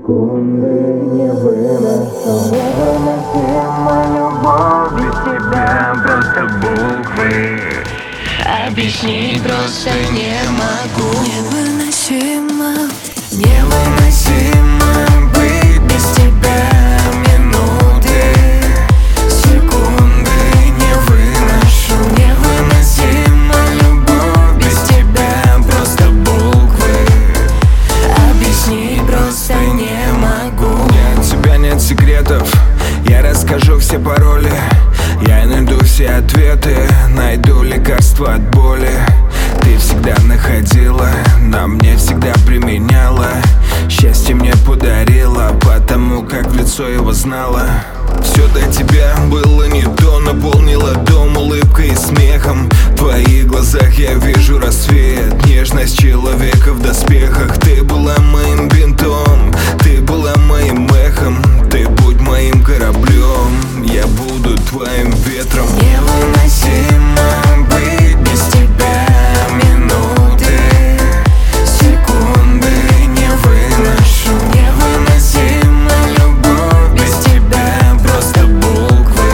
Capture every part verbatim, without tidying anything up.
секунды не выношу. Невыносима любовь без тебя, просто буквы объяснить просто не могу. Невыносимо, невыносимо быть без тебя. Минуты, секунды не выношу. Невыносима любовь без тебя, просто буквы объяснить просто не могу. Нет, от тебя нет секретов, я расскажу все пароли. Я найду все ответы, найду лекарства от боли. Ты всегда находила, на мне всегда применяла. Счастье мне подарила, потому как в лицо его знала. Все до тебя было не то, наполнила дом улыбкой и смехом. В твоих глазах я вижу рассвет, нежность человека в доспехах. Ты была моим бинтом, ты была моим эхом. Ты будь моим кораблем, я буду твоим ветром. Невыносимо быть без тебя. Минуты, секунды не выношу. Невыносима любовь без тебя, просто буквы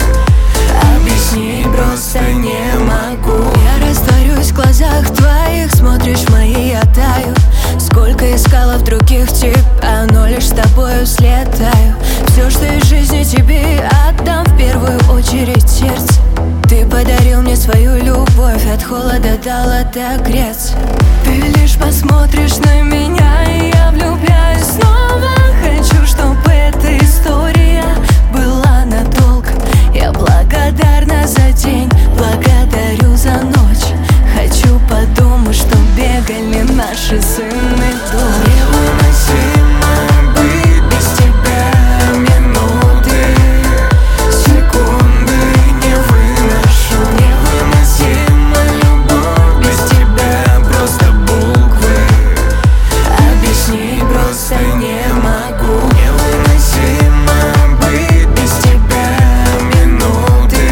объяснить просто не могу. я растворюсь в глазах твоих, смотришь в мои, я таю. Сколько искала в других тебя, но лишь с тобою слетаю. Все, что из жизни тебе отдам, в первую очередь сердце. Ты подарил мне свою любовь, от холода дал отогреться. Ты лишь посмотришь на меня, и я влюбляюсь снова. Хочу, чтобы эта история была надолго. Я благодарна за день, благодарю за ночь. Хочу подумать, что бегали наши сыны дочь. Невыносимо быть без тебя. Минуты, секунды не выношу. Невыносима любовь без тебя, просто буквы объяснить просто не могу. Невыносимо быть без тебя. Минуты,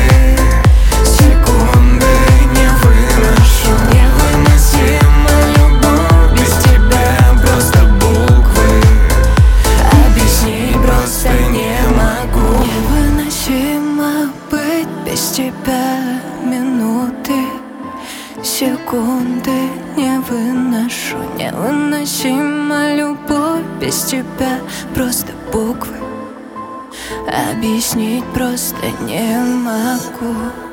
секунды не выношу. Невыносима любовь без тебя, просто буквы объяснить просто не могу. Невыносимо быть без тебя. Минуты, секунды не выношу. Невыносима любовь без тебя, просто буквы объяснить просто не могу.